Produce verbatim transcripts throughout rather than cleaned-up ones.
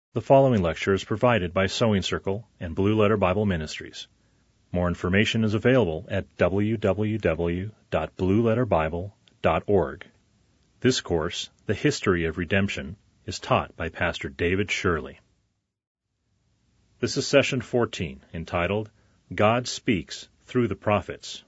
The following lecture is provided by Sewing Circle and Blue Letter Bible Ministries. More information is available at w w w dot blue letter bible dot org. This course, The History of Redemption, is taught by Pastor David Shirley. This is session fourteen, entitled, God Speaks Through the Prophets.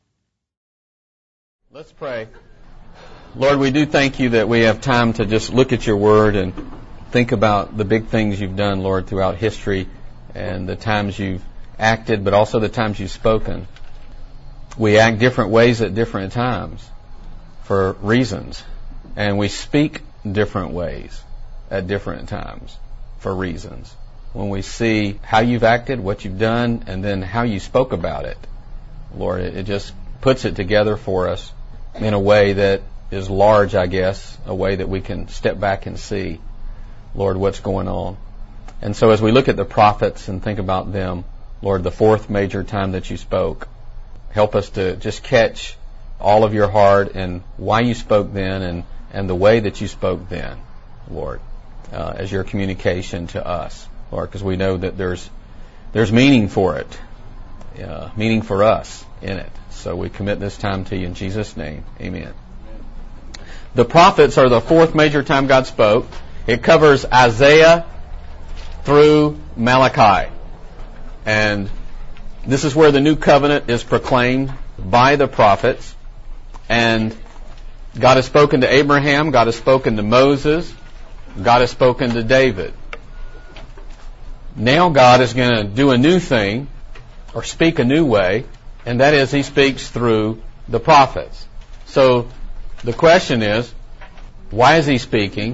Let's pray. Lord, we do thank you that we have time to just look at your word and think about the big things you've done, Lord, throughout history and the times you've acted, but also the times you've spoken. We act different ways at different times for reasons, and we speak different ways at different times for reasons. When we see how you've acted, what you've done, and then how you spoke about it, Lord, it just puts it together for us in a way that is large, I guess, a way that we can step back and see, Lord, what's going on. And so as we look at the prophets and think about them, Lord, the fourth major time that you spoke, help us to just catch all of your heart and why you spoke then and, and the way that you spoke then, Lord, uh, as your communication to us, Lord, because we know that there's there's meaning for it, uh, meaning for us in it. So we commit this time to you in Jesus' name. Amen. The prophets are the fourth major time God spoke. It covers Isaiah through Malachi. And this is where the new covenant is proclaimed by the prophets. And God has spoken to Abraham, God has spoken to Moses, God has spoken to David. Now God is going to do a new thing, or speak a new way, and that is He speaks through the prophets. So the question is, why is He speaking?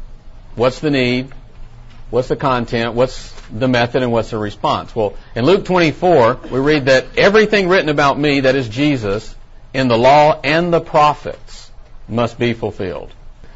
What's the need? What's the content? What's the method? And what's the response? Well, in Luke twenty-four, we read that everything written about me, that is Jesus, in the law and the prophets must be fulfilled.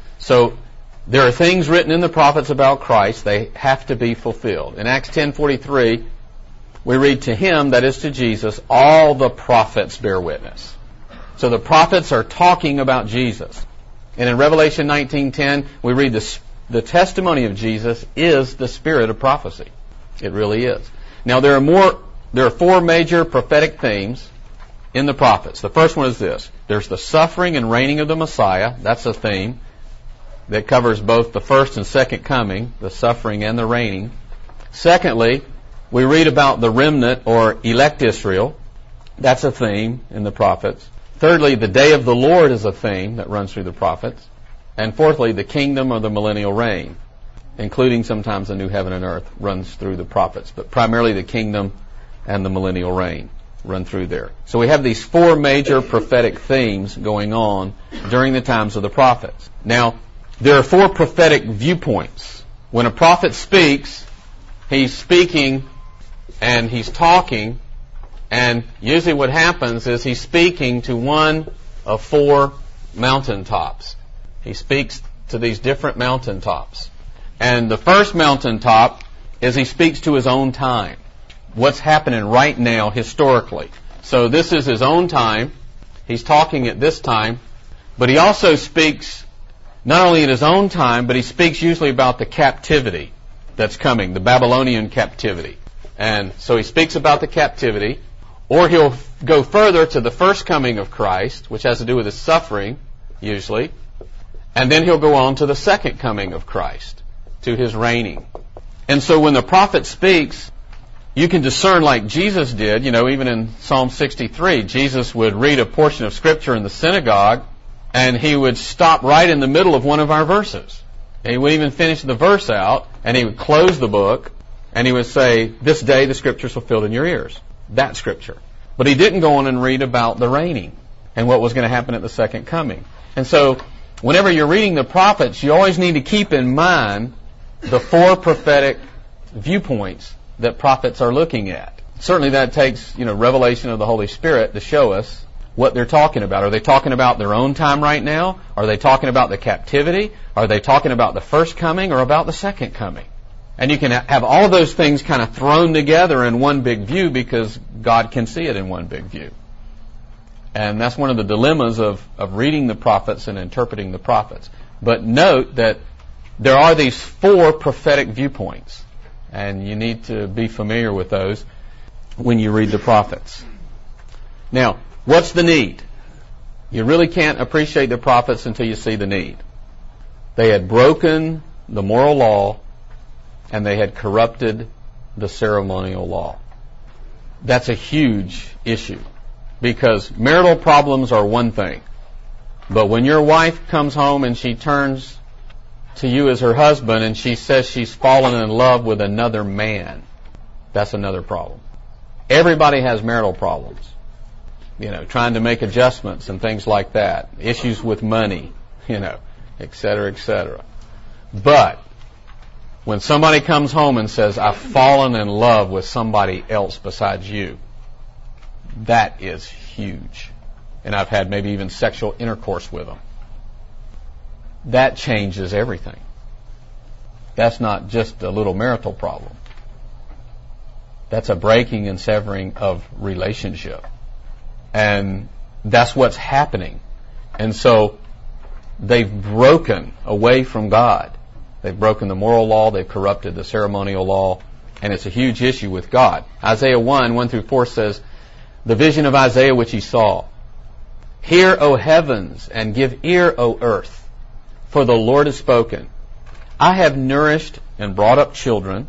So there are things written in the prophets about Christ. They have to be fulfilled. In Acts ten forty-three, we read, to Him, that is to Jesus, all the prophets bear witness. So the prophets are talking about Jesus. And in Revelation nineteen ten, we read the The testimony of Jesus is the spirit of prophecy. It really is. Now there are more, there are four major prophetic themes in the prophets. The first one is this. There's the suffering and reigning of the Messiah. That's a theme that covers both the first and second coming, the suffering and the reigning. Secondly, we read about the remnant or elect Israel. That's a theme in the prophets. Thirdly, the day of the Lord is a theme that runs through the prophets. And fourthly, the kingdom of the millennial reign, including sometimes the new heaven and earth, runs through the prophets. But primarily the kingdom and the millennial reign run through there. So we have these four major prophetic themes going on during the times of the prophets. Now, there are four prophetic viewpoints. When a prophet speaks, he's speaking and he's talking, and usually what happens is he's speaking to one of four mountaintops. He speaks to these different mountaintops. And the first mountaintop is he speaks to his own time. What's happening right now historically. So this is his own time. He's talking at this time. But he also speaks not only in his own time, but he speaks usually about the captivity that's coming, the Babylonian captivity. And so he speaks about the captivity. Or he'll go further to the first coming of Christ, which has to do with his suffering, usually. And then he'll go on to the second coming of Christ, to His reigning. And so when the prophet speaks, you can discern like Jesus did. You know, even in Psalm sixty-three, Jesus would read a portion of Scripture in the synagogue, and He would stop right in the middle of one of our verses. And He wouldn't even finish the verse out, and He would close the book, and He would say, this day the Scripture is fulfilled in your ears. That Scripture. But He didn't go on and read about the reigning and what was going to happen at the second coming. And so whenever you're reading the prophets, you always need to keep in mind the four prophetic viewpoints that prophets are looking at. Certainly that takes, you know, revelation of the Holy Spirit to show us what they're talking about. Are they talking about their own time right now? Are they talking about the captivity? Are they talking about the first coming or about the second coming? And you can have all of those things kind of thrown together in one big view because God can see it in one big view. And that's one of the dilemmas of, of reading the prophets and interpreting the prophets. But note that there are these four prophetic viewpoints, and you need to be familiar with those when you read the prophets. Now, what's the need? You really can't appreciate the prophets until you see the need. They had broken the moral law, and they had corrupted the ceremonial law. That's a huge issue, because marital problems are one thing, but when your wife comes home and she turns to you as her husband and she says she's fallen in love with another man, that's another problem. Everybody has marital problems. You know, trying to make adjustments and things like that. Issues with money, you know, et cetera, et cetera. But when somebody comes home and says, I've fallen in love with somebody else besides you, that is huge. And I've had maybe even sexual intercourse with them. That changes everything. That's not just a little marital problem. That's a breaking and severing of relationship. And that's what's happening. And so they've broken away from God. They've broken the moral law. They've corrupted the ceremonial law. And it's a huge issue with God. Isaiah one, one through four says, the vision of Isaiah which he saw. Hear, O heavens, and give ear, O earth, for the Lord has spoken. I have nourished and brought up children,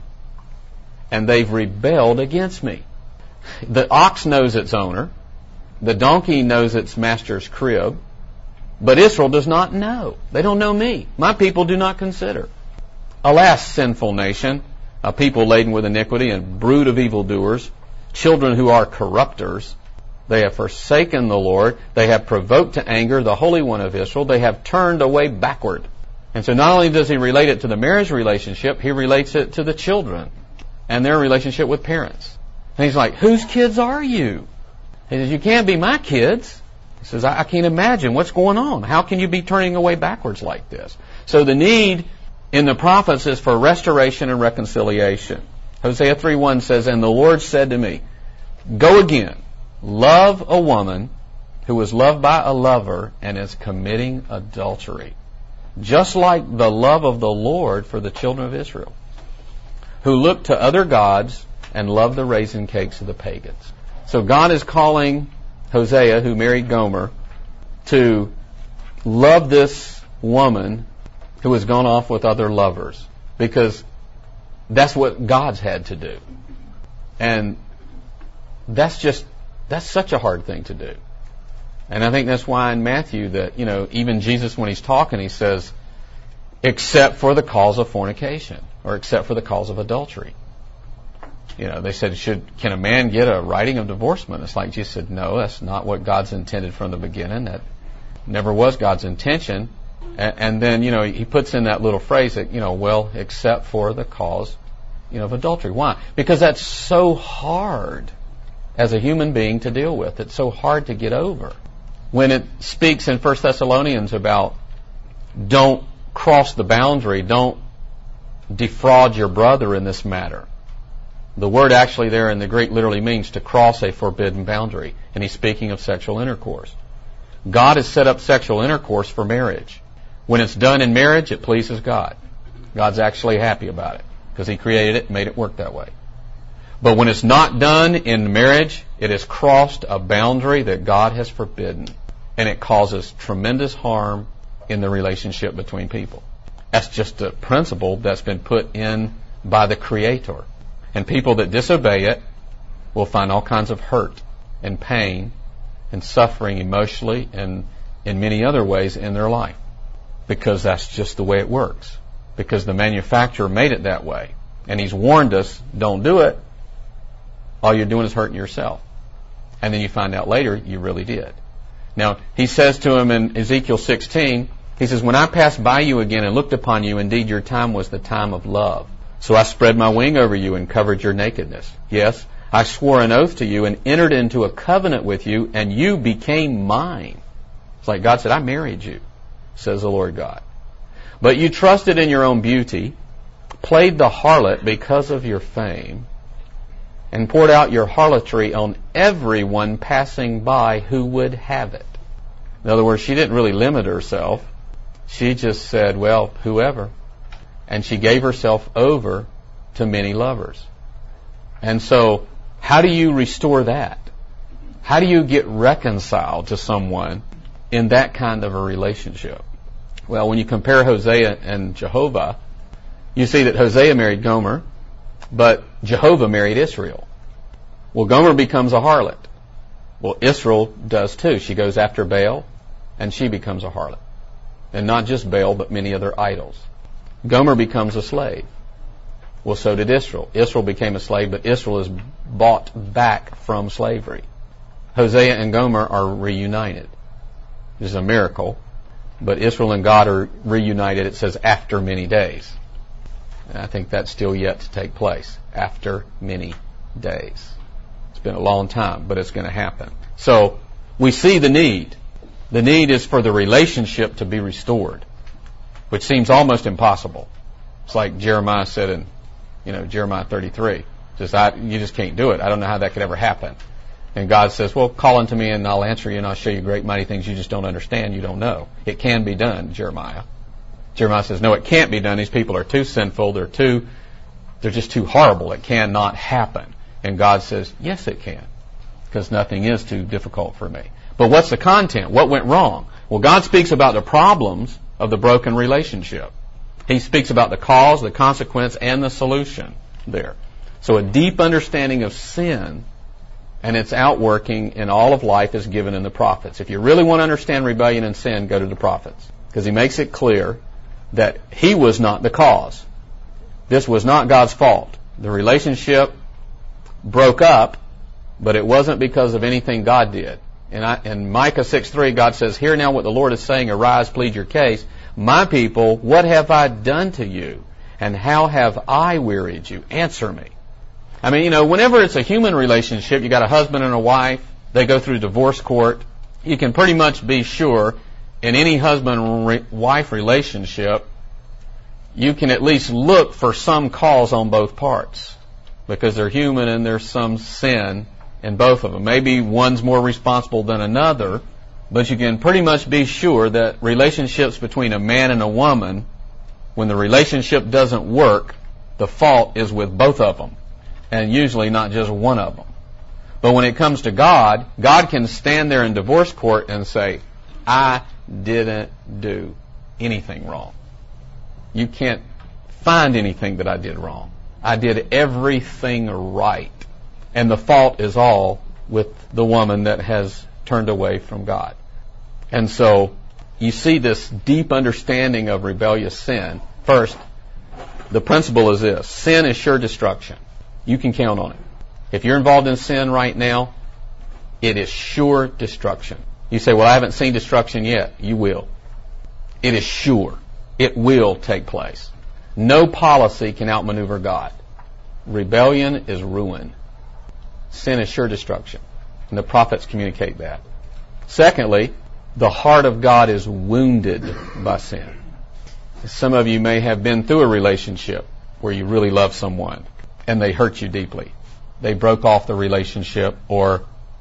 and they've rebelled against me. The ox knows its owner. The donkey knows its master's crib. But Israel does not know. They don't know me. My people do not consider. Alas, sinful nation, a people laden with iniquity and brood of evildoers, children who are corrupters. They have forsaken the Lord. They have provoked to anger the Holy One of Israel. They have turned away backward. And so not only does he relate it to the marriage relationship, he relates it to the children and their relationship with parents. And he's like, whose kids are you? He says, you can't be my kids. He says, I, I can't imagine what's going on. How can you be turning away backwards like this? So the need in the prophets is for restoration and reconciliation. Hosea three one says, and the Lord said to me, go again, love a woman who is loved by a lover and is committing adultery, just like the love of the Lord for the children of Israel, who look to other gods and love the raisin cakes of the pagans. So God is calling Hosea, who married Gomer, to love this woman who has gone off with other lovers, because that's what God's had to do. And that's just, that's such a hard thing to do. And I think that's why in Matthew that, you know, even Jesus when he's talking, he says, except for the cause of fornication, or except for the cause of adultery. You know, they said, should, can a man get a writing of divorcement? It's like Jesus said, no, that's not what God's intended from the beginning. That never was God's intention. And, and then, you know, he puts in that little phrase that, you know, well, except for the cause, you know, of adultery. Why? Because that's so hard as a human being to deal with. It's so hard to get over. When it speaks in First Thessalonians about don't cross the boundary, don't defraud your brother in this matter. The word actually there in the Greek literally means to cross a forbidden boundary. And he's speaking of sexual intercourse. God has set up sexual intercourse for marriage. When it's done in marriage, it pleases God. God's actually happy about it because he created it and made it work that way. But when it's not done in marriage, it has crossed a boundary that God has forbidden. And it causes tremendous harm in the relationship between people. That's just a principle that's been put in by the Creator. And people that disobey it will find all kinds of hurt and pain and suffering emotionally and in many other ways in their life. Because that's just the way it works. Because the manufacturer made it that way. And he's warned us, don't do it. All you're doing is hurting yourself. And then you find out later you really did. Now, he says to him in Ezekiel sixteen, he says, when I passed by you again and looked upon you, indeed your time was the time of love. So I spread my wing over you and covered your nakedness. Yes, I swore an oath to you and entered into a covenant with you, and you became mine. It's like God said, I married you, says the Lord God. But you trusted in your own beauty, played the harlot because of your fame, and poured out your harlotry on everyone passing by who would have it. In other words, she didn't really limit herself. She just said, well, whoever. and she gave herself over to many lovers. And so, how do you restore that? How do you get reconciled to someone in that kind of a relationship? Well, when you compare Hosea and Jehovah, you see that Hosea married Gomer, but Jehovah married Israel. Well, Gomer becomes a harlot. Well, Israel does too. She goes after Baal, and she becomes a harlot. And not just Baal, but many other idols. Gomer becomes a slave. Well, so did Israel. Israel became a slave, but Israel is bought back from slavery. Hosea and Gomer are reunited. This is a miracle. But Israel and God are reunited, it says, after many days. And I think that's still yet to take place. After many days. It's been a long time, but it's going to happen. So, we see the need. The need is for the relationship to be restored, which seems almost impossible. It's like Jeremiah said in, you know, Jeremiah thirty-three. Just, I, you just can't do it. I don't know how that could ever happen. And God says, well, call unto me and I'll answer you and I'll show you great mighty things you just don't understand, you don't know. It can be done, Jeremiah. Jeremiah says, no, it can't be done. These people are too sinful. They're too, they're just too horrible. It cannot happen. And God says, yes, it can. Because nothing is too difficult for me. But what's the content? What went wrong? Well, God speaks about the problems of the broken relationship. He speaks about the cause, the consequence, and the solution there. So a deep understanding of sin and its outworking in all of life is given in the prophets. If you really want to understand rebellion and sin, go to the prophets. Because he makes it clear that he was not the cause. This was not God's fault. The relationship broke up, but it wasn't because of anything God did. In, I, in Micah six three, God says, hear now what the Lord is saying, arise, plead your case. My people, what have I done to you? And how have I wearied you? Answer me. I mean, you know, whenever it's a human relationship, you got a husband and a wife, they go through divorce court, you can pretty much be sure in any husband-wife relationship, you can at least look for some cause on both parts. Because they're human and there's some sin in both of them. Maybe one's more responsible than another, but you can pretty much be sure that relationships between a man and a woman, when the relationship doesn't work, the fault is with both of them. And usually not just one of them. But when it comes to God, God can stand there in divorce court and say, I didn't do anything wrong. You can't find anything that I did wrong. I did everything right. And the fault is all with the woman that has turned away from God. And so you see this deep understanding of rebellious sin. First, the principle is this. Sin is sure destruction. You can count on it. If you're involved in sin right now, it is sure destruction. You say, well, I haven't seen destruction yet. You will. It is sure. It will take place. No policy can outmaneuver God. Rebellion is ruin. Sin is sure destruction. And the prophets communicate that. Secondly, the heart of God is wounded by sin. Some of you may have been through a relationship where you really love someone and they hurt you deeply. They broke off the relationship, or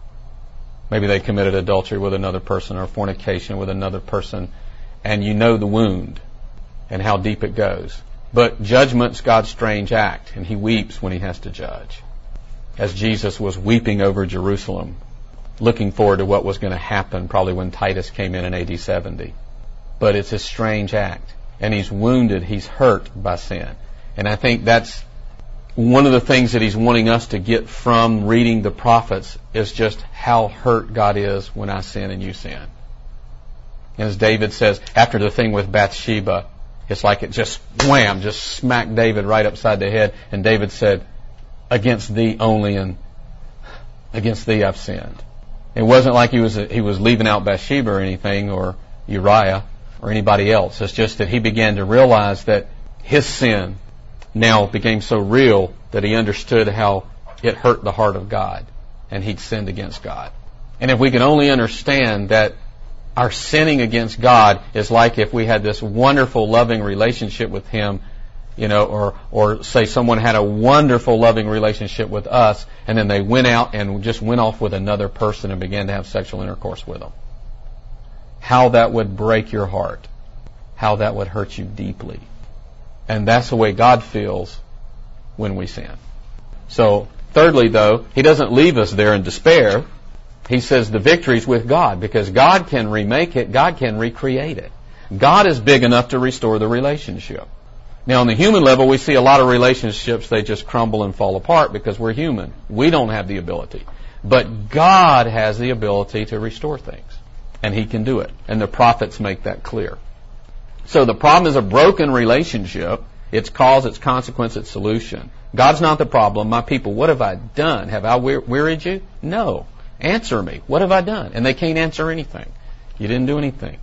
maybe they committed adultery with another person or fornication with another person, and you know the wound and how deep it goes. But judgment's God's strange act, and he weeps when he has to judge. As Jesus was weeping over Jerusalem, looking forward to what was going to happen probably when Titus came in in A D seventy. But it's a strange act. And he's wounded, he's hurt by sin. And I think that's one of the things that he's wanting us to get from reading the prophets, is just how hurt God is when I sin and you sin. And as David says, after the thing with Bathsheba, it's like it just wham, just smacked David right upside the head. And David said, against thee only, and against thee I've sinned. It wasn't like he was he was leaving out Bathsheba or anything, or Uriah or anybody else. It's just that he began to realize that his sin now became so real that he understood how it hurt the heart of God, and he'd sinned against God. And if we can only understand that our sinning against God is like if we had this wonderful, loving relationship with him, you know, or or say someone had a wonderful, loving relationship with us, and then they went out and just went off with another person and began to have sexual intercourse with them. How that would break your heart. How that would hurt you deeply. And that's the way God feels when we sin. So, thirdly, though, He doesn't leave us there in despair. He says the victory's with God, because God can remake it, God can recreate it. God is big enough to restore the relationship. Now, on the human level, we see a lot of relationships, they just crumble and fall apart because we're human. We don't have the ability. But God has the ability to restore things. And He can do it. And the prophets make that clear. So the problem is a broken relationship. Its cause, its consequence, its solution. God's not the problem. My people, what have I done? Have I we- wearied you? No. Answer me. What have I done? And they can't answer anything. You didn't do anything.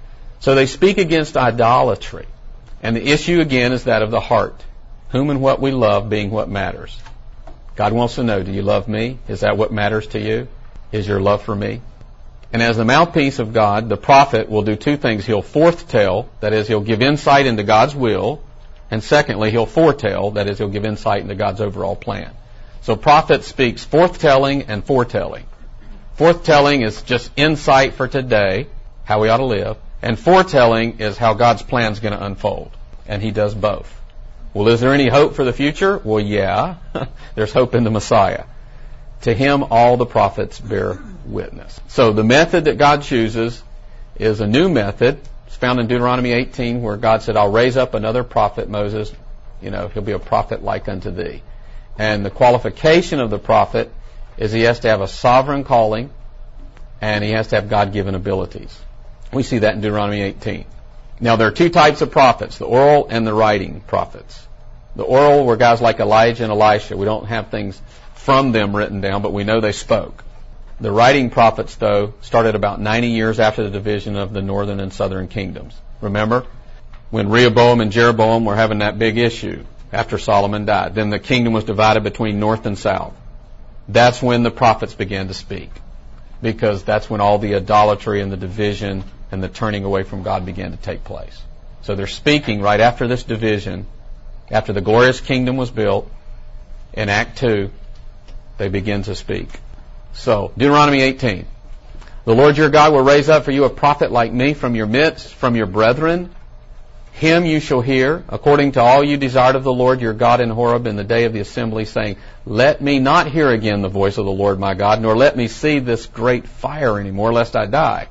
So they speak against idolatry. And the issue again is that of the heart. Whom and what we love being what matters. God wants to know, do you love me? Is that what matters to you? Is your love for me? And as the mouthpiece of God, the prophet will do two things. He'll forthtell, that is, he'll give insight into God's will. And secondly, he'll foretell, that is, he'll give insight into God's overall plan. So prophet speaks forthtelling and foretelling. Forthtelling is just insight for today, how we ought to live. And foretelling is how God's plan is going to unfold. And He does both. Well, is there any hope for the future? Well, yeah. There's hope in the Messiah. To Him, all the prophets bear witness. So the method that God chooses is a new method. It's found in Deuteronomy eighteen, where God said, I'll raise up another prophet, Moses. You know, he'll be a prophet like unto thee. And the qualification of the prophet is he has to have a sovereign calling, and he has to have God-given abilities. We see that in Deuteronomy eighteen. Now, there are two types of prophets, the oral and the writing prophets. The oral were guys like Elijah and Elisha. We don't have things from them written down, but we know they spoke. The writing prophets, though, started about ninety years after the division of the northern and southern kingdoms. Remember? When Rehoboam and Jeroboam were having that big issue after Solomon died. Then the kingdom was divided between north and south. That's when the prophets began to speak. Because that's when all the idolatry and the division and the turning away from God began to take place. So they're speaking right after this division, after the glorious kingdom was built. In Act two, they begin to speak. So, Deuteronomy eighteen. The Lord your God will raise up for you a prophet like me from your midst, from your brethren. Him you shall hear, according to all you desired of the Lord your God in Horeb in the day of the assembly, saying, let me not hear again the voice of the Lord my God, nor let me see this great fire anymore, lest I die.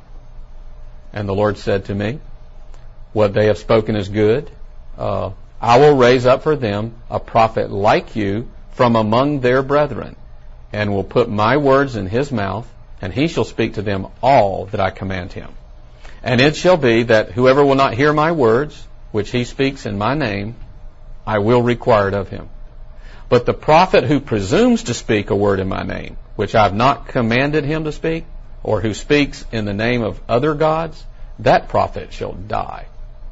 And the Lord said to me, what they have spoken is good. Uh, I will raise up for them a prophet like you from among their brethren, and will put my words in his mouth, and he shall speak to them all that I command him. And it shall be that whoever will not hear my words, which he speaks in my name, I will require it of him. But the prophet who presumes to speak a word in my name, which I have not commanded him to speak, or who speaks in the name of other gods, that prophet shall die.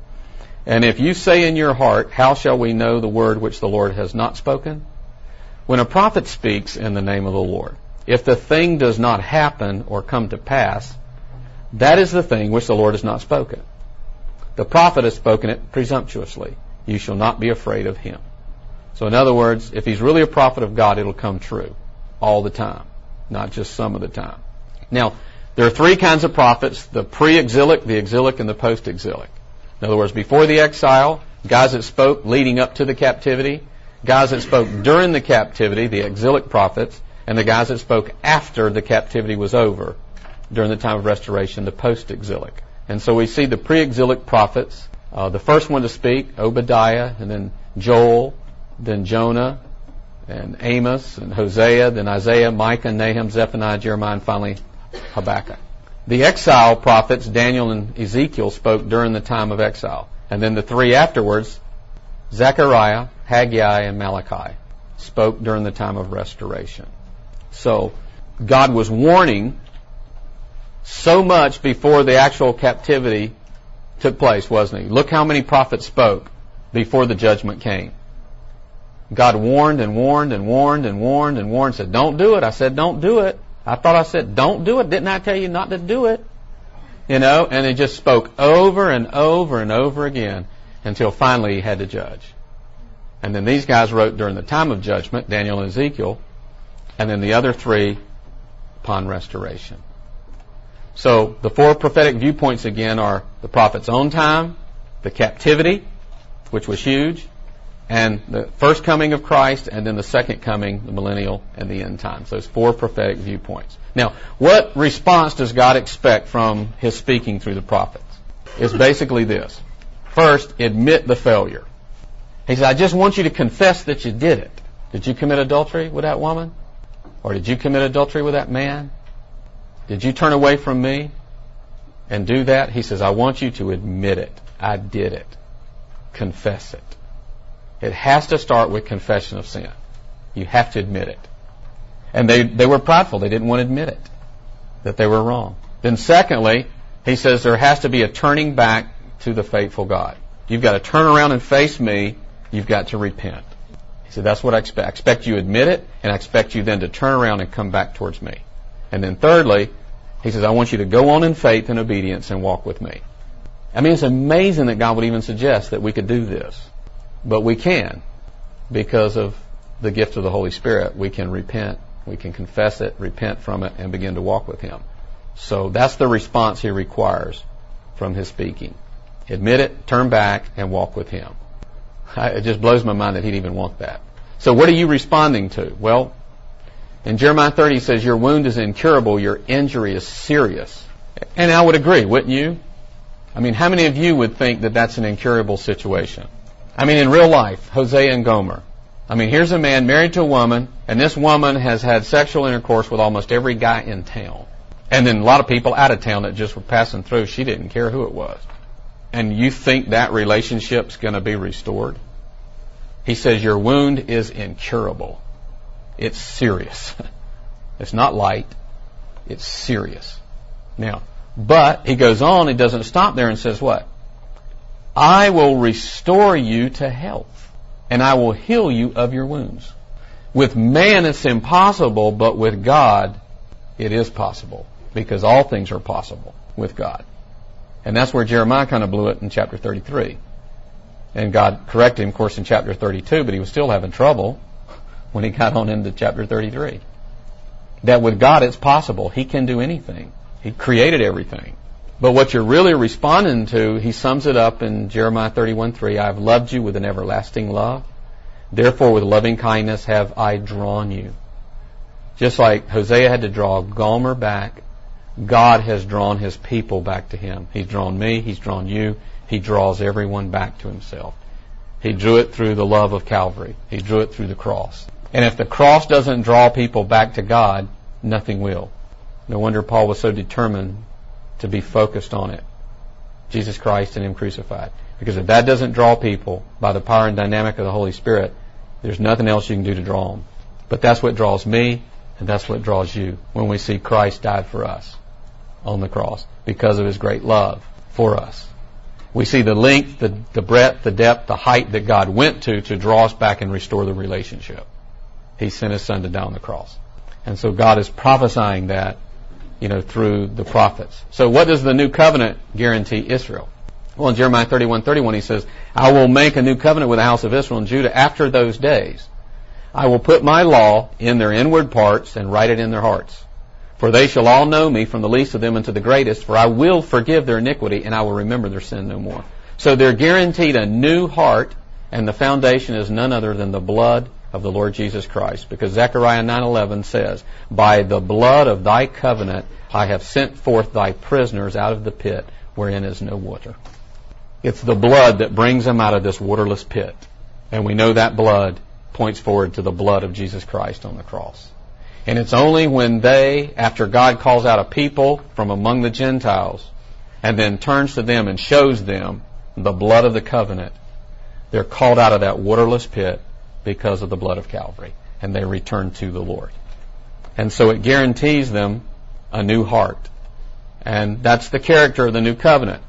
And if you say in your heart, how shall we know the word which the Lord has not spoken? When a prophet speaks in the name of the Lord, if the thing does not happen or come to pass, that is the thing which the Lord has not spoken. The prophet has spoken it presumptuously. You shall not be afraid of him. So in other words, if he's really a prophet of God, it'll come true all the time, not just some of the time. Now, there are three kinds of prophets, the pre-exilic, the exilic, and the post-exilic. In other words, before the exile, guys that spoke leading up to the captivity, guys that spoke during the captivity, the exilic prophets, and the guys that spoke after the captivity was over, during the time of restoration, the post-exilic. And so we see the pre-exilic prophets, uh, the first one to speak, Obadiah, and then Joel, then Jonah, and Amos, and Hosea, then Isaiah, Micah, Nahum, Zephaniah, Jeremiah, and finally Habakkuk. The exile prophets, Daniel and Ezekiel, spoke during the time of exile. And then the three afterwards, Zechariah, Haggai, and Malachi, spoke during the time of restoration. So God was warning so much before the actual captivity took place, wasn't he? Look how many prophets spoke before the judgment came. God warned and warned and warned and warned and warned, said, don't do it. I said, don't do it. I thought I said, don't do it. Didn't I tell you not to do it? You know, and he just spoke over and over and over again until finally he had to judge. And then these guys wrote during the time of judgment, Daniel and Ezekiel, and then the other three upon restoration. So the four prophetic viewpoints again are the prophet's own time, the captivity, which was huge, and the first coming of Christ, and then the second coming, the millennial, and the end times. Those four prophetic viewpoints. Now, what response does God expect from His speaking through the prophets? It's basically this. First, admit the failure. He said, I just want you to confess that you did it. Did you commit adultery with that woman? Or did you commit adultery with that man? Did you turn away from me and do that? He says, I want you to admit it. I did it. Confess it. It has to start with confession of sin. You have to admit it. And they, they were prideful. They didn't want to admit it, that they were wrong. Then secondly, he says there has to be a turning back to the faithful God. You've got to turn around and face me. You've got to repent. He said, that's what I expect. I expect you to admit it, and I expect you then to turn around and come back towards me. And then thirdly, he says, I want you to go on in faith and obedience and walk with me. I mean, it's amazing that God would even suggest that we could do this. But we can, because of the gift of the Holy Spirit. We can repent, we can confess it, repent from it, and begin to walk with Him. So that's the response He requires from His speaking. Admit it, turn back, and walk with Him. It just blows my mind that He'd even want that. So what are you responding to? Well, in Jeremiah thirty, He says, your wound is incurable, your injury is serious. And I would agree, wouldn't you? I mean, how many of you would think that that's an incurable situation? I mean, in real life, Hosea and Gomer. I mean, here's a man married to a woman, and this woman has had sexual intercourse with almost every guy in town. And then a lot of people out of town that just were passing through. She didn't care who it was. And you think that relationship's going to be restored? He says, your wound is incurable. It's serious. It's not light. It's serious. Now, but he goes on, he doesn't stop there and says what? I will restore you to health, and I will heal you of your wounds. With man it's impossible, but with God it is possible, because all things are possible with God. And that's where Jeremiah kind of blew it in chapter thirty-three. And God corrected him, of course, in chapter thirty-two, but he was still having trouble when he got on into chapter thirty-three. That with God it's possible. He can do anything. He created everything. But what you're really responding to, he sums it up in Jeremiah thirty-one three. I have loved you with an everlasting love. Therefore with loving kindness have I drawn you. Just like Hosea had to draw Gomer back, God has drawn His people back to Him. He's drawn me. He's drawn you. He draws everyone back to Himself. He drew it through the love of Calvary. He drew it through the cross. And if the cross doesn't draw people back to God, nothing will. No wonder Paul was so determined to be focused on it. Jesus Christ and Him crucified. Because if that doesn't draw people by the power and dynamic of the Holy Spirit, there's nothing else you can do to draw them. But that's what draws me, and that's what draws you when we see Christ died for us on the cross because of His great love for us. We see the length, the, the breadth, the depth, the height that God went to to draw us back and restore the relationship. He sent His Son to die on the cross. And so God is prophesying that, you know, through the prophets. So what does the new covenant guarantee Israel? Well, in Jeremiah thirty-one thirty-one, he says, I will make a new covenant with the house of Israel and Judah after those days. I will put my law in their inward parts and write it in their hearts. For they shall all know me from the least of them unto the greatest, for I will forgive their iniquity and I will remember their sin no more. So they're guaranteed a new heart, and the foundation is none other than the blood of the Lord Jesus Christ. Because Zechariah nine eleven says, by the blood of thy covenant I have sent forth thy prisoners out of the pit wherein is no water. It's the blood that brings them out of this waterless pit. And we know that blood points forward to the blood of Jesus Christ on the cross. And it's only when they, after God calls out a people from among the Gentiles and then turns to them and shows them the blood of the covenant, they're called out of that waterless pit because of the blood of Calvary, and they return to the Lord. And so it guarantees them a new heart. And that's the character of the new covenant.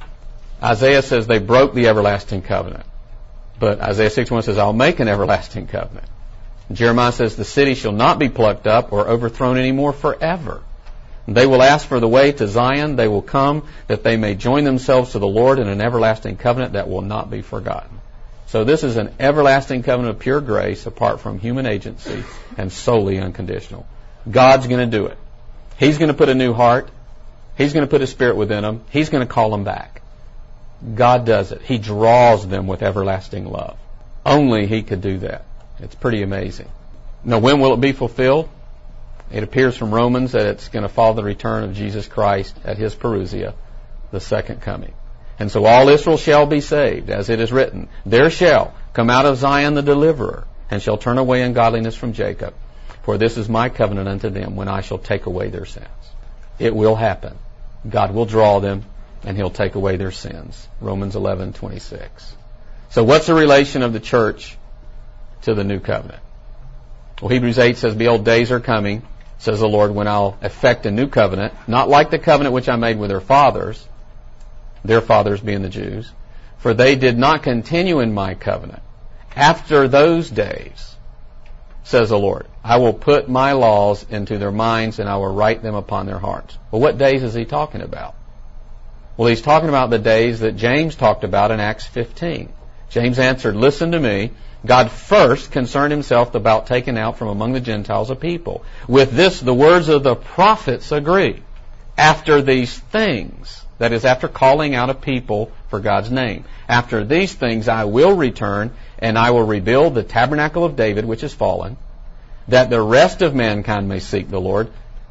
Isaiah says they broke the everlasting covenant. But Isaiah six one says, I'll make an everlasting covenant. Jeremiah says the city shall not be plucked up or overthrown anymore forever. They will ask for the way to Zion. They will come that they may join themselves to the Lord in an everlasting covenant that will not be forgotten. So this is an everlasting covenant of pure grace apart from human agency and solely unconditional. God's going to do it. He's going to put a new heart. He's going to put His Spirit within them. He's going to call them back. God does it. He draws them with everlasting love. Only He could do that. It's pretty amazing. Now, when will it be fulfilled? It appears from Romans that it's going to follow the return of Jesus Christ at His parousia, the second coming. And so all Israel shall be saved, as it is written, there shall come out of Zion the deliverer, and shall turn away ungodliness from Jacob. For this is my covenant unto them, when I shall take away their sins. It will happen. God will draw them, and He'll take away their sins. Romans eleven twenty-six. So what's the relation of the church to the new covenant? Well, Hebrews eight says, behold, days are coming, says the Lord, when I'll effect a new covenant, not like the covenant which I made with their fathers, their fathers being the Jews, for they did not continue in my covenant. After those days, says the Lord, I will put my laws into their minds, and I will write them upon their hearts. Well, what days is He talking about? Well, He's talking about the days that James talked about in Acts fifteen. James answered, listen to me. God first concerned Himself about taking out from among the Gentiles a people. With this, the words of the prophets agree. After these things, that is, after calling out a people for God's name, after these things I will return, and I will rebuild the tabernacle of David, which is fallen, that the rest of mankind may seek the Lord.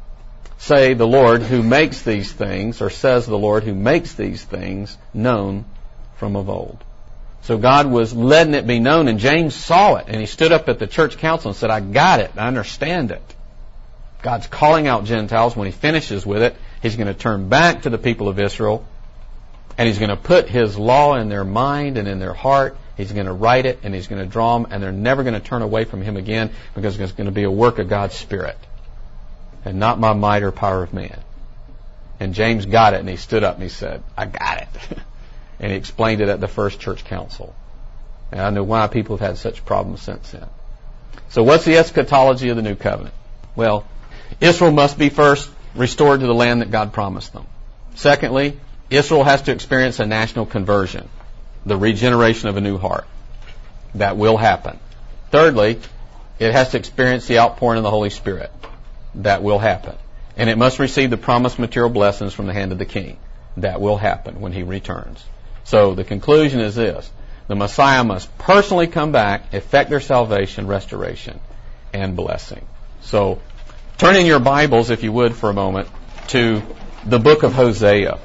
Say the Lord who makes these things, or says the Lord who makes these things known from of old. So God was letting it be known, and James saw it, and he stood up at the church council and said, I got it, I understand it. God's calling out Gentiles. When He finishes with it, He's going to turn back to the people of Israel, and He's going to put His law in their mind and in their heart. He's going to write it, and He's going to draw them, and they're never going to turn away from Him again, because it's going to be a work of God's Spirit and not by might or power of man. And James got it, and he stood up and he said, I got it. And he explained it at the first church council. And I know why people have had such problems since then. So what's the eschatology of the new covenant? Well, Israel must be first restored to the land that God promised them. Secondly, Israel has to experience a national conversion, the regeneration of a new heart. That will happen. Thirdly, it has to experience the outpouring of the Holy Spirit. That will happen. And it must receive the promised material blessings from the hand of the King. That will happen when He returns. So the conclusion is this. The Messiah must personally come back, effect their salvation, restoration, and blessing. So turn in your Bibles, if you would, for a moment, to the book of Hosea,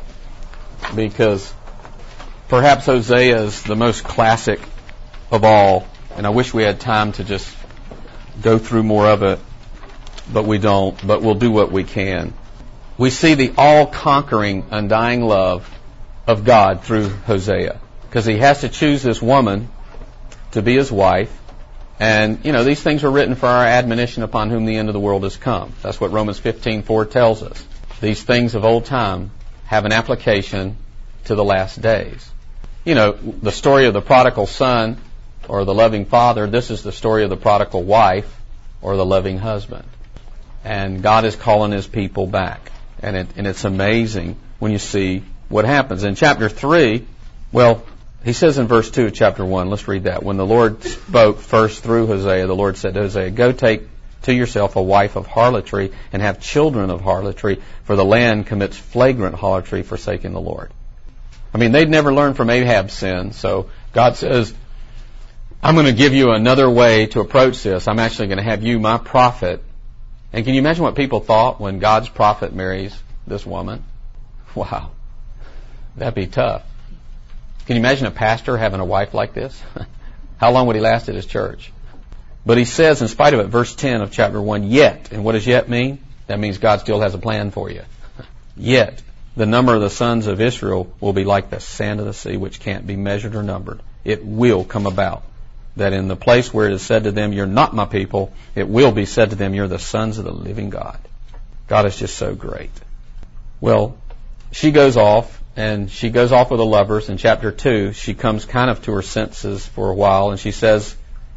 because perhaps Hosea is the most classic of all, and I wish we had time to just go through more of it, but we don't, but we'll do what we can. We see the all-conquering, undying love of God through Hosea, because he has to choose this woman to be his wife. And, you know, these things were written for our admonition upon whom the end of the world has come. That's what Romans fifteen four tells us. These things of old time have an application to the last days. You know, the story of the prodigal son or the loving father, this is the story of the prodigal wife or the loving husband. And God is calling His people back. And, it, and it's amazing when you see what happens. In chapter three, well, He says in verse two of chapter one, let's read that. When the Lord spoke first through Hosea, the Lord said to Hosea, go take to yourself a wife of harlotry and have children of harlotry, for the land commits flagrant harlotry, forsaking the Lord. I mean, they'd never learned from Ahab's sin, so God says, I'm going to give you another way to approach this. I'm actually going to have you, my prophet. And can you imagine what people thought when God's prophet marries this woman? Wow. That'd be tough. Can you imagine a pastor having a wife like this? How long would he last at his church? But he says, in spite of it, verse ten of chapter one, yet. And what does yet mean? That means God still has a plan for you. Yet, the number of the sons of Israel will be like the sand of the sea, which can't be measured or numbered. It will come about that in the place where it is said to them, you're not my people, it will be said to them, you're the sons of the living God. God is just so great. Well, she goes off, and she goes off with the lovers. In chapter two, she comes kind of to her senses for a while, and she says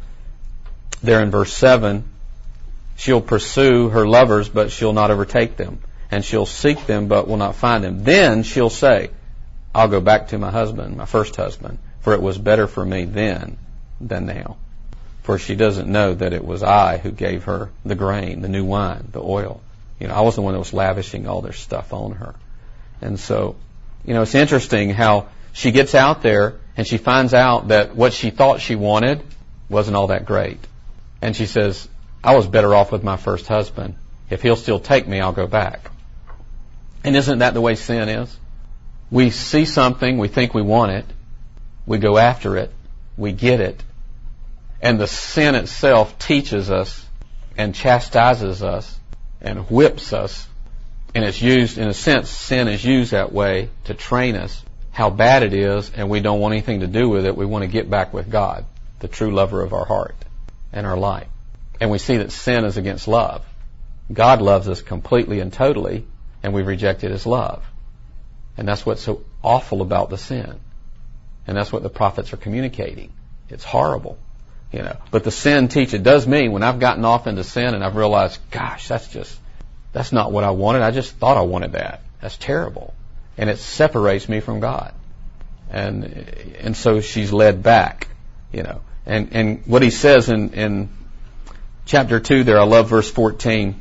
there in verse seven, she'll pursue her lovers, but she'll not overtake them. And she'll seek them, but will not find them. Then she'll say, I'll go back to my husband, my first husband, for it was better for me then than now. For she doesn't know that it was I who gave her the grain, the new wine, the oil. You know, I was the one that was lavishing all their stuff on her. And so, you know, it's interesting how she gets out there and she finds out that what she thought she wanted wasn't all that great. And she says, I was better off with my first husband. If he'll still take me, I'll go back. And isn't that the way sin is? We see something, we think we want it, we go after it, we get it, and the sin itself teaches us and chastises us and whips us. And it's used, in a sense, sin is used that way to train us how bad it is, and we don't want anything to do with it. We want to get back with God, the true lover of our heart and our life. And we see that sin is against love. God loves us completely and totally, and we've rejected His love. And that's what's so awful about the sin. And that's what the prophets are communicating. It's horrible, you know. But the sin teach, it does me, when I've gotten off into sin and I've realized, gosh, that's just, that's not what I wanted. I just thought I wanted that. That's terrible. And it separates me from God. And and so she's led back, you know. And and what he says in, in chapter two there, I love verse fourteen.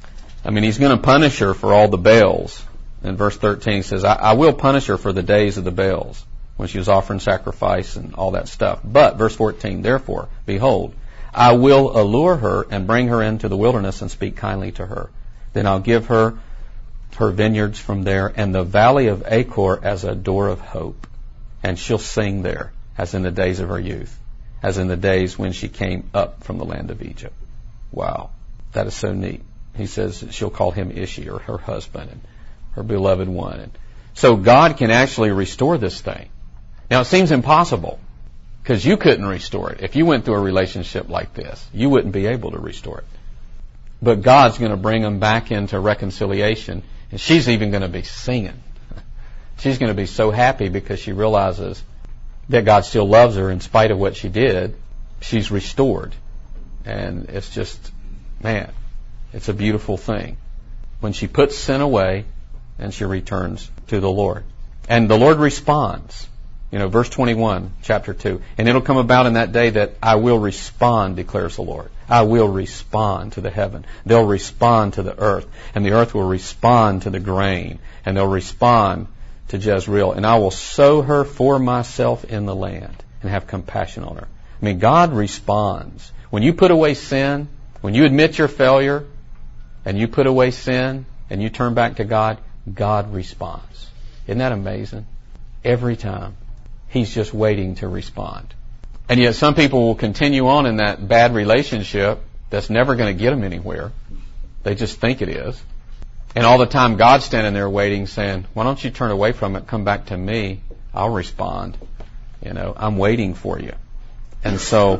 I mean, he's going to punish her for all the Baals. In verse thirteen, he says, I, I will punish her for the days of the Baals, when she was offering sacrifice and all that stuff. But, verse fourteen, therefore, behold, I will allure her and bring her into the wilderness and speak kindly to her. Then I'll give her her vineyards from there and the valley of Achor as a door of hope. And she'll sing there, as in the days of her youth, as in the days when she came up from the land of Egypt. Wow, that is so neat. He says that she'll call him Ishi, or her husband, and her beloved one. And so God can actually restore this thing. Now, it seems impossible, because you couldn't restore it. If you went through a relationship like this, you wouldn't be able to restore it. But God's going to bring them back into reconciliation, and she's even going to be singing. She's going to be so happy because she realizes that God still loves her in spite of what she did. She's restored. And it's just, man, it's a beautiful thing when she puts sin away and she returns to the Lord. And the Lord responds. You know, verse twenty-one, chapter two. And it'll come about in that day that I will respond, declares the Lord. I will respond to the heaven. They'll respond to the earth. And the earth will respond to the grain. And they'll respond to Jezreel. And I will sow her for myself in the land and have compassion on her. I mean, God responds. When you put away sin, when you admit your failure, and you put away sin, and you turn back to God, God responds. Isn't that amazing? Every time. He's just waiting to respond. And yet some people will continue on in that bad relationship that's never going to get them anywhere. They just think it is. And all the time God's standing there waiting, saying, why don't you turn away from it, come back to me, I'll respond. You know, I'm waiting for you. And so,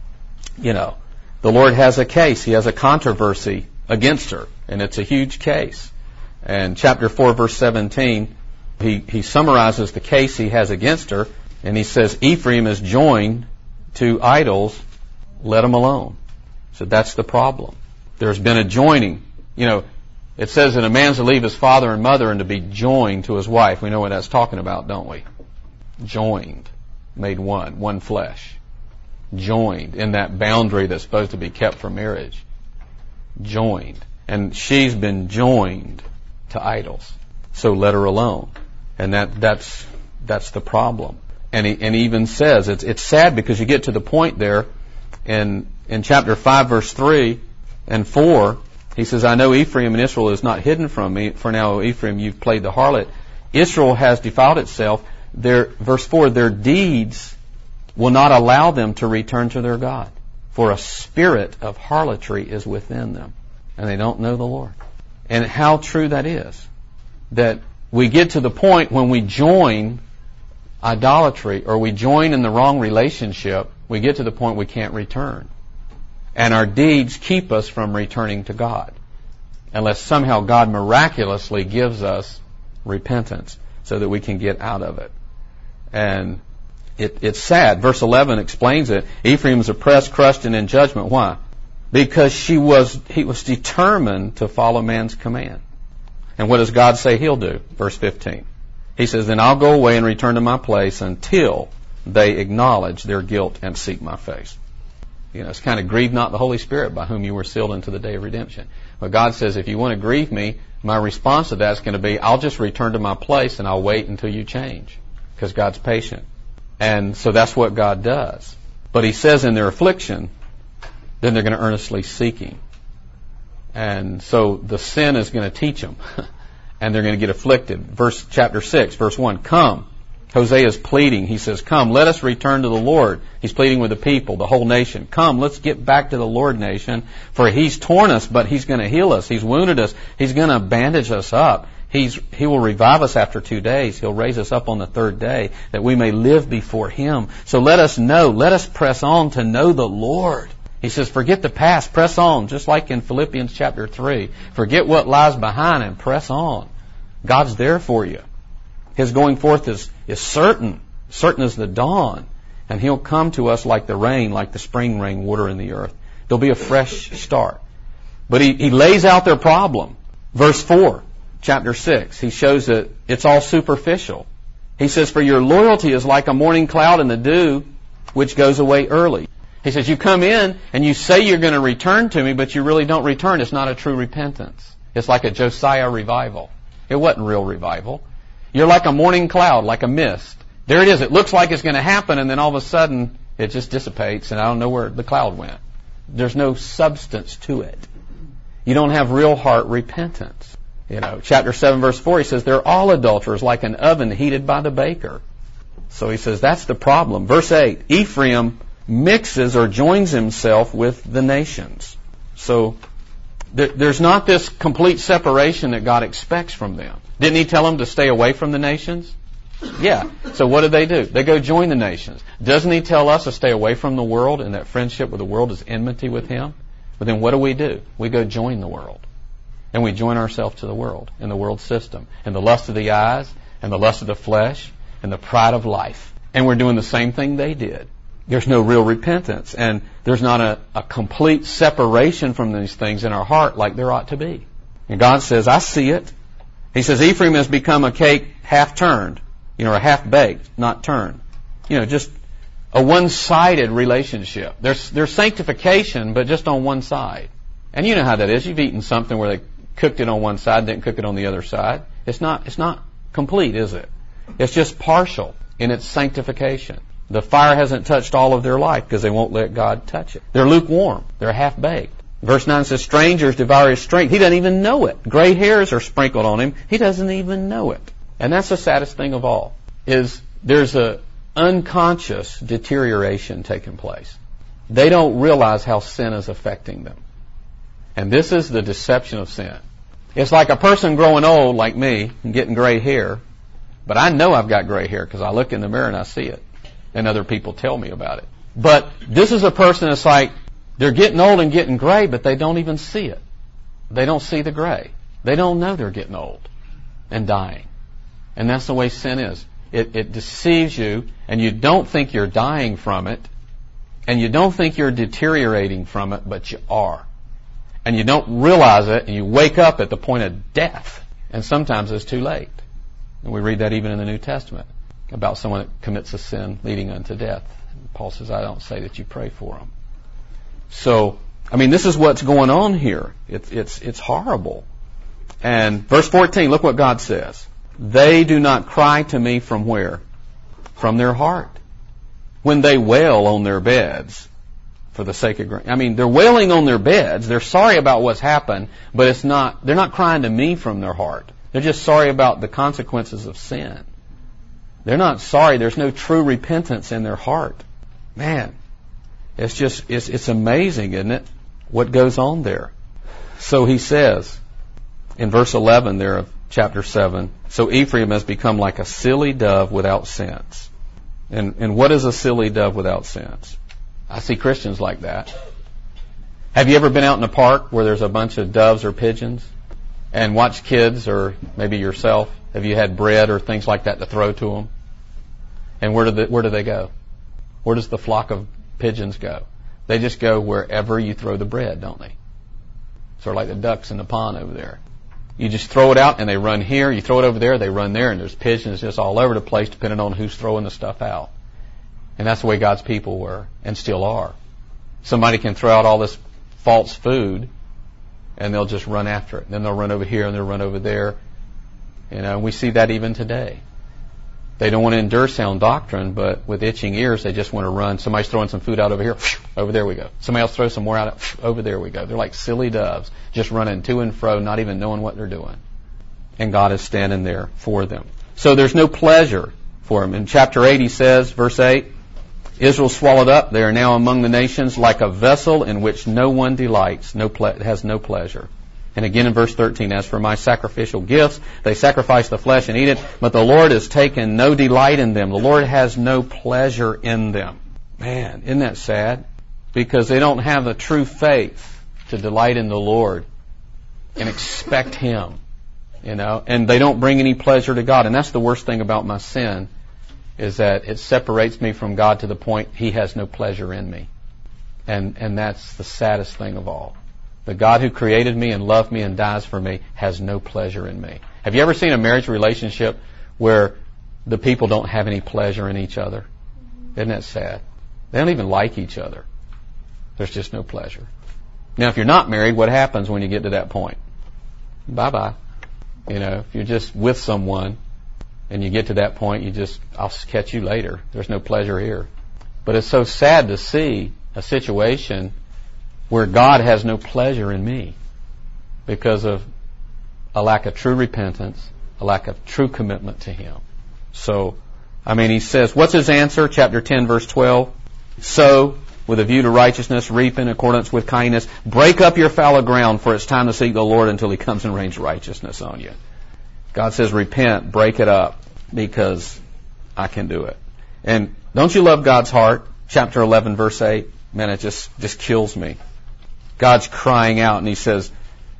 you know, the Lord has a case. He has a controversy against her. And it's a huge case. And chapter four, verse seventeen, He, he summarizes the case he has against her, and he says, Ephraim is joined to idols, let him alone. So that's the problem. There's been a joining. You know, it says that a man's to leave his father and mother and to be joined to his wife. We know what that's talking about, don't we? Joined. Made one. One flesh. Joined in that boundary that's supposed to be kept for marriage. Joined. And she's been joined to idols. So let her alone. And that, that's, that's the problem. And he, and he even says, it's, it's sad because you get to the point there in, in chapter five, verse three and four, he says, I know Ephraim and Israel is not hidden from me, for now, O Ephraim, you've played the harlot. Israel has defiled itself. Their, verse four, their deeds will not allow them to return to their God, for a spirit of harlotry is within them, and they don't know the Lord. And how true that is. That we get to the point when we join idolatry or we join in the wrong relationship, we get to the point we can't return. And our deeds keep us from returning to God. Unless somehow God miraculously gives us repentance so that we can get out of it. And it, it's sad. Verse eleven explains it. Ephraim is oppressed, crushed, and in judgment. Why? Because she was, he was determined to follow man's command. And what does God say he'll do? Verse fifteen. He says, then I'll go away and return to my place until they acknowledge their guilt and seek my face. You know, it's kind of grieve not the Holy Spirit by whom you were sealed unto the day of redemption. But God says, if you want to grieve me, my response to that is going to be, I'll just return to my place and I'll wait until you change. Because God's patient. And so that's what God does. But he says in their affliction, then they're going to earnestly seek him. And so the sin is going to teach them. And they're going to get afflicted. Verse chapter six, verse one, come. Hosea is pleading. He says, come, let us return to the Lord. He's pleading with the people, the whole nation. Come, let's get back to the Lord, nation. For he's torn us, but he's going to heal us. He's wounded us. He's going to bandage us up. He's, he will revive us after two days. He'll raise us up on the third day that we may live before him. So let us know, let us press on to know the Lord. He says, forget the past, press on, just like in Philippians chapter three. Forget what lies behind and press on. God's there for you. His going forth is, is certain, certain as the dawn. And he'll come to us like the rain, like the spring rain water in the earth. There'll be a fresh start. But he, he lays out their problem. Verse four, chapter six, he shows that it's all superficial. He says, for your loyalty is like a morning cloud in the dew, which goes away early. He says, you come in and you say you're going to return to me, but you really don't return. It's not a true repentance. It's like a Josiah revival. It wasn't real revival. You're like a morning cloud, like a mist. There it is. It looks like it's going to happen, and then all of a sudden it just dissipates, and I don't know where the cloud went. There's no substance to it. You don't have real heart repentance. You know, chapter seven, verse four, he says, they're all adulterers, like an oven heated by the baker. So he says, that's the problem. Verse eight, Ephraim mixes or joins himself with the nations. So there, there's not this complete separation that God expects from them. Didn't he tell them to stay away from the nations? Yeah. So what do they do? They go join the nations. Doesn't he tell us to stay away from the world, and that friendship with the world is enmity with him? But then what do we do? We go join the world. And we join ourselves to the world and the world system and the lust of the eyes and the lust of the flesh and the pride of life. And we're doing the same thing they did. There's no real repentance, and there's not a, a complete separation from these things in our heart like there ought to be. And God says, I see it. He says, Ephraim has become a cake half turned, you know, or half baked, not turned. You know, just a one-sided relationship. There's, there's sanctification, but just on one side. And you know how that is. You've eaten something where they cooked it on one side, didn't cook it on the other side. It's not, it's not complete, is it? It's just partial in its sanctification. The fire hasn't touched all of their life because they won't let God touch it. They're lukewarm. They're half-baked. Verse nine says, strangers devour his strength. He doesn't even know it. Gray hairs are sprinkled on him. He doesn't even know it. And that's the saddest thing of all, is there's a unconscious deterioration taking place. They don't realize how sin is affecting them. And this is the deception of sin. It's like a person growing old like me and getting gray hair, but I know I've got gray hair because I look in the mirror and I see it. And other people tell me about it. But this is a person that's like, they're getting old and getting gray, but they don't even see it. They don't see the gray. They don't know they're getting old and dying. And that's the way sin is. It, it deceives you, and you don't think you're dying from it, and you don't think you're deteriorating from it, but you are. And you don't realize it, and you wake up at the point of death. And sometimes it's too late. And we read that even in the New Testament, about someone that commits a sin leading unto death. Paul says, I don't say that you pray for them. So, I mean, this is what's going on here. It's, it's, it's horrible. And verse fourteen, look what God says. They do not cry to me from where? From their heart. When they wail on their beds for the sake of grain. I mean, they're wailing on their beds. They're sorry about what's happened, but it's not, they're not crying to me from their heart. They're just sorry about the consequences of sin. They're not sorry. There's no true repentance in their heart. Man, it's just, it's, it's amazing, isn't it, what goes on there. So he says in verse eleven there of chapter seven, so Ephraim has become like a silly dove without sense. And, and what is a silly dove without sense? I see Christians like that. Have you ever been out in a park where there's a bunch of doves or pigeons and watched kids, or maybe yourself? Have you had bread or things like that to throw to them? And where do they, where do they go? Where does the flock of pigeons go? They just go wherever you throw the bread, don't they? Sort of like the ducks in the pond over there. You just throw it out and they run here. You throw it over there, they run there, and there's pigeons just all over the place depending on who's throwing the stuff out. And that's the way God's people were and still are. Somebody can throw out all this false food and they'll just run after it. Then they'll run over here and they'll run over there. You know, we see that even today. They don't want to endure sound doctrine, but with itching ears, they just want to run. Somebody's throwing some food out over here. Over there we go. Somebody else throws some more out. Over there we go. They're like silly doves, just running to and fro, not even knowing what they're doing. And God is standing there for them. So there's no pleasure for them. In chapter eight, he says, verse eight, Israel swallowed up. They are now among the nations like a vessel in which no one delights, no ple- has no pleasure. And again in verse thirteen, as for my sacrificial gifts, they sacrifice the flesh and eat it, but the Lord has taken no delight in them. The Lord has no pleasure in them. Man, isn't that sad? Because they don't have the true faith to delight in the Lord and expect Him, you know, and they don't bring any pleasure to God. And that's the worst thing about my sin, is that it separates me from God to the point He has no pleasure in me. And, and that's the saddest thing of all. The God who created me and loved me and dies for me has no pleasure in me. Have you ever seen a marriage relationship where the people don't have any pleasure in each other? Isn't that sad? They don't even like each other. There's just no pleasure. Now, if you're not married, what happens when you get to that point? Bye-bye. You know, if you're just with someone and you get to that point, you just, I'll catch you later. There's no pleasure here. But it's so sad to see a situation where God has no pleasure in me because of a lack of true repentance, a lack of true commitment to Him. So, I mean, he says, what's his answer? Chapter ten, verse twelve. Sow with a view to righteousness, reap in accordance with kindness. Break up your fallow ground, for it's time to seek the Lord until He comes and rains righteousness on you. God says, repent, break it up, because I can do it. And don't you love God's heart? Chapter eleven, verse eight. Man, it just, just kills me. God's crying out, and He says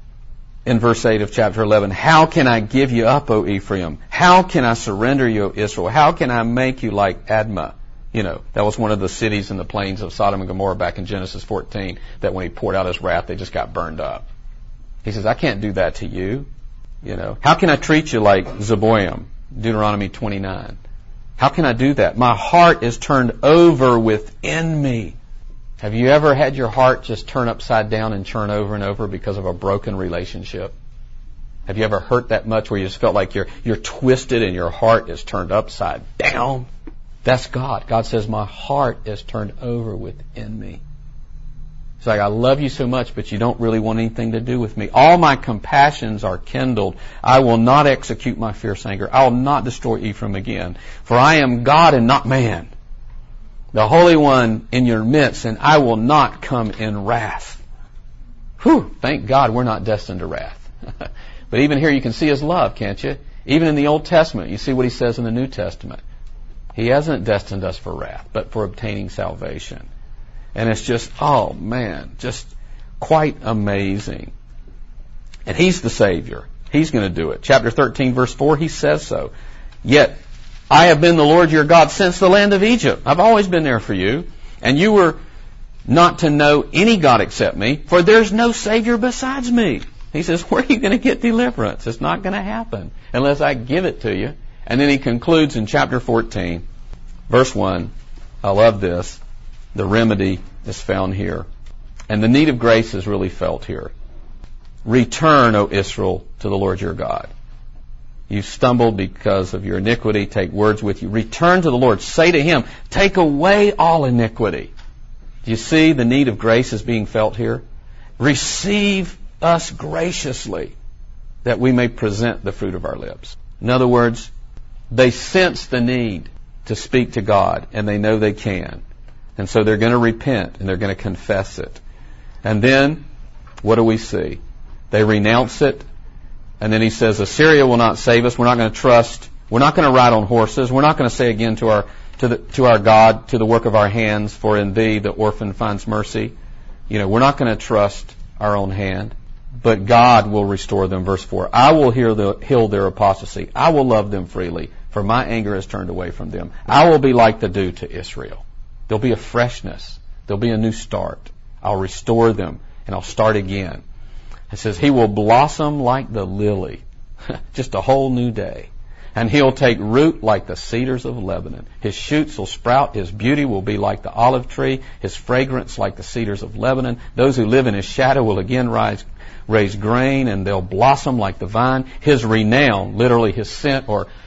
in verse eight of chapter eleven, how can I give you up, O Ephraim? How can I surrender you, O Israel? How can I make you like Admah? You know, that was one of the cities in the plains of Sodom and Gomorrah back in Genesis fourteen, that when He poured out His wrath, they just got burned up. He says, I can't do that to you. You know, how can I treat you like Zeboim? Deuteronomy twenty-nine. How can I do that? My heart is turned over within me. Have you ever had your heart just turn upside down and churn over and over because of a broken relationship? Have you ever hurt that much where you just felt like you're you're twisted and your heart is turned upside down? That's God. God says, my heart is turned over within me. It's like, I love you so much, but you don't really want anything to do with me. All my compassions are kindled. I will not execute my fierce anger. I will not destroy Ephraim again. For I am God and not man, the Holy One in your midst, and I will not come in wrath. Whew, thank God we're not destined to wrath. But even here you can see His love, can't you? Even in the Old Testament, you see what He says in the New Testament. He hasn't destined us for wrath, but for obtaining salvation. And it's just, oh man, just quite amazing. And He's the Savior. He's going to do it. Chapter thirteen, verse four, He says so. Yet, I have been the Lord your God since the land of Egypt. I've always been there for you. And you were not to know any God except me, for there's no Savior besides me. He says, where are you going to get deliverance? It's not going to happen unless I give it to you. And then he concludes in chapter fourteen, verse one. I love this. The remedy is found here. And the need of grace is really felt here. Return, O Israel, to the Lord your God. You stumbled because of your iniquity. Take words with you. Return to the Lord. Say to Him, take away all iniquity. Do you see the need of grace is being felt here? Receive us graciously, that we may present the fruit of our lips. In other words, they sense the need to speak to God, and they know they can. And so they're going to repent, and they're going to confess it. And then, what do we see? They renounce it. And then he says, Assyria will not save us. We're not going to trust. We're not going to ride on horses. We're not going to say again to our to the to our God, to the work of our hands, for in Thee the orphan finds mercy. You know, we're not going to trust our own hand, but God will restore them. Verse four, I will heal, the, heal their apostasy. I will love them freely, for my anger is turned away from them. I will be like the dew to Israel. There'll be a freshness. There'll be a new start. I'll restore them, and I'll start again. It says, He will blossom like the lily. Just a whole new day. And He'll take root like the cedars of Lebanon. His shoots will sprout. His beauty will be like the olive tree. His fragrance like the cedars of Lebanon. Those who live in His shadow will again rise, raise grain, and they'll blossom like the vine. His renown, literally His scent or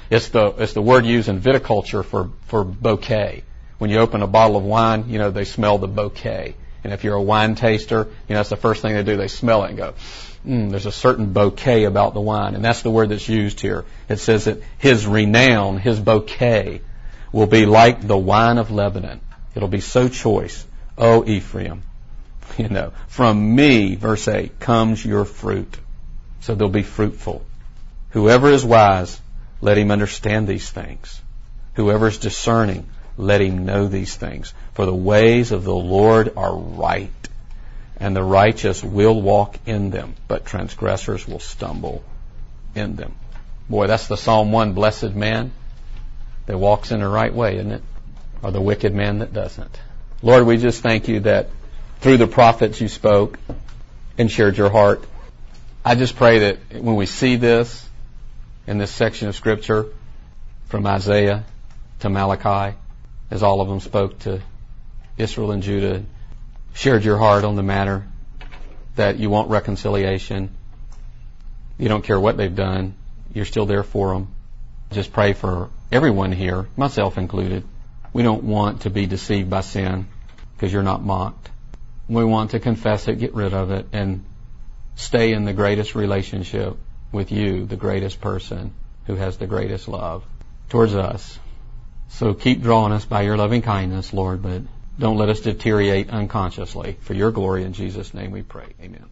It's the it's the word used in viticulture for for bouquet. When you open a bottle of wine, you know, they smell the bouquet. And if you're a wine taster, you know, that's the first thing they do. They smell it and go, mm, there's a certain bouquet about the wine. And that's the word that's used here. It says that his renown, his bouquet, will be like the wine of Lebanon. It'll be so choice. O Ephraim, you know, from me, verse eight, comes your fruit. So they'll be fruitful. Whoever is wise, let him understand these things. Whoever is discerning, let him know these things. For the ways of the Lord are right, and the righteous will walk in them, but transgressors will stumble in them. Boy, that's the Psalm one blessed man that walks in the right way, isn't it? Or the wicked man that doesn't. Lord, we just thank you that through the prophets you spoke and shared your heart. I just pray that when we see this in this section of Scripture, from Isaiah to Malachi, as all of them spoke to Israel and Judah, shared your heart on the matter, that you want reconciliation. You don't care what they've done. You're still there for them. Just pray for everyone here, myself included. We don't want to be deceived by sin because you're not mocked. We want to confess it, get rid of it, and stay in the greatest relationship with you, the greatest person who has the greatest love towards us. So keep drawing us by your loving kindness, Lord, but don't let us deteriorate unconsciously. For your glory, in Jesus' name we pray. Amen.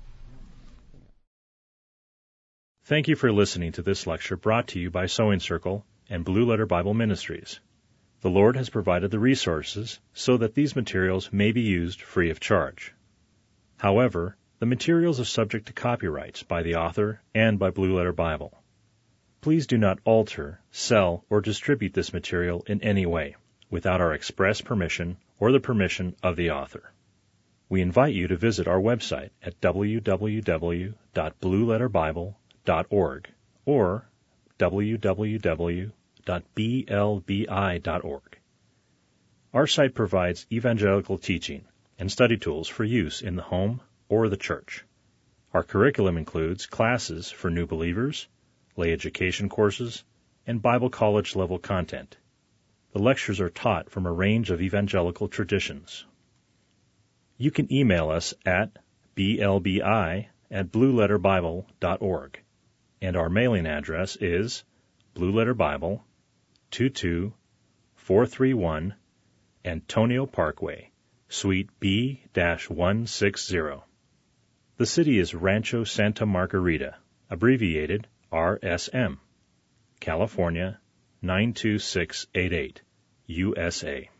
Thank you for listening to this lecture brought to you by Sowing Circle and Blue Letter Bible Ministries. The Lord has provided the resources so that these materials may be used free of charge. However, the materials are subject to copyrights by the author and by Blue Letter Bible. Please do not alter, sell, or distribute this material in any way without our express permission or the permission of the author. We invite you to visit our website at w w w dot blue letter bible dot org or w w w dot b l b i dot org. Our site provides evangelical teaching and study tools for use in the home or the church. Our curriculum includes classes for new believers, lay education courses, and Bible college level content. The lectures are taught from a range of evangelical traditions. You can email us at b l b i at blue letter bible dot org, and our mailing address is Blue Letter Bible, two two four three one Antonio Parkway, Suite B one sixty. The city is Rancho Santa Margarita, abbreviated R S M, California nine two six eight eight, U S A.